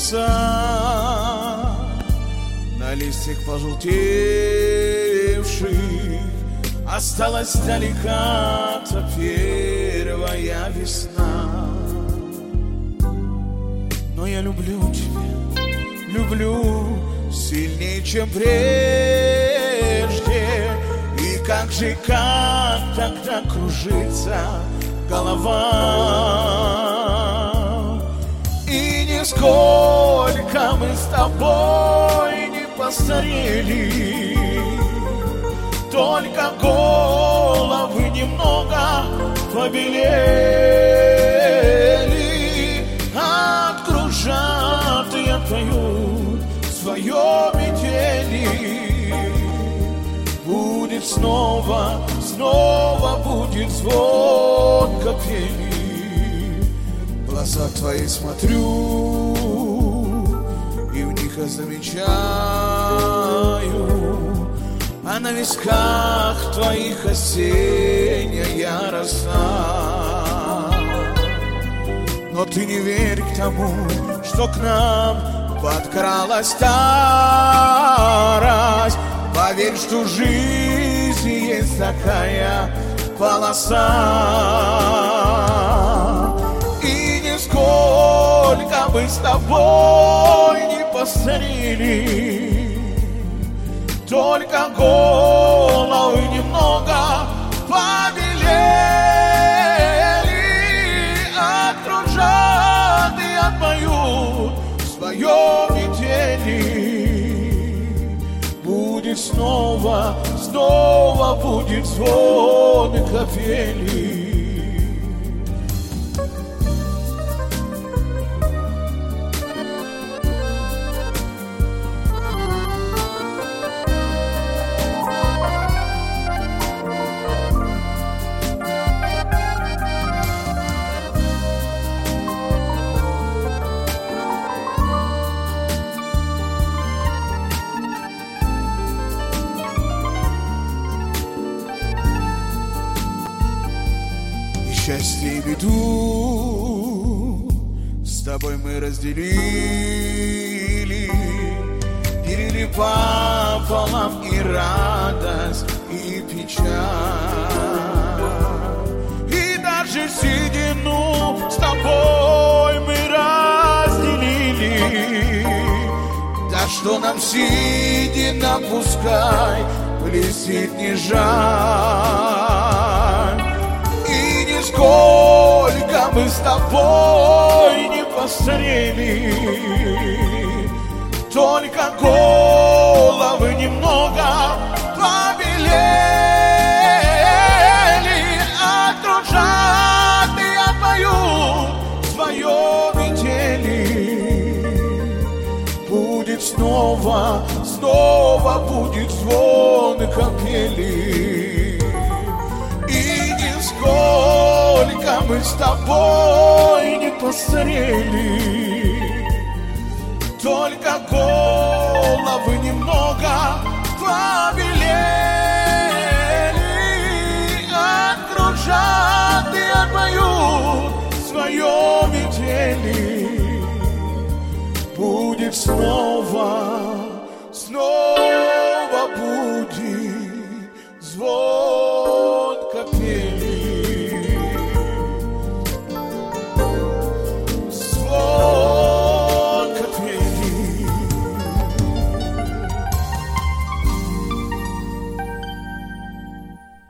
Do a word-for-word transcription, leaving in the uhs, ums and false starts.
леса, на листьях пожелтевших осталась далека-то первая весна. Но я люблю тебя, люблю сильнее, чем прежде. И как же, как тогда кружится голова. И нисколько мы с тобой не постарели, только головы немного побелели. Окружат и отпоют свое метели. Будет снова, снова будет звон капели. В глаза твои смотрю, и в них я замечаю, а на висках твоих осенняя роса. Но ты не верь к тому, что к нам подкралась старость. Поверь, что в жизни есть такая полоса. И нисколько мы с тобой не постарели, только головы немного побелели. Окружат и отпоют свое метели. Будет снова, снова будет звон капели. Счастье и беду с тобой мы разделили, делили пополам и радость, и печаль. И даже седину с тобой мы разделили. Да что нам седина, пускай блестит, не жаль. Сколько мы с тобой не постарели, только головы немного побелели. Окружат и отпоют свое метели. Будет снова, снова будет звон капели. Сколько мы с тобой не постарели, только головы немного побелели. Окружат и отпоют свое метели. Будет снова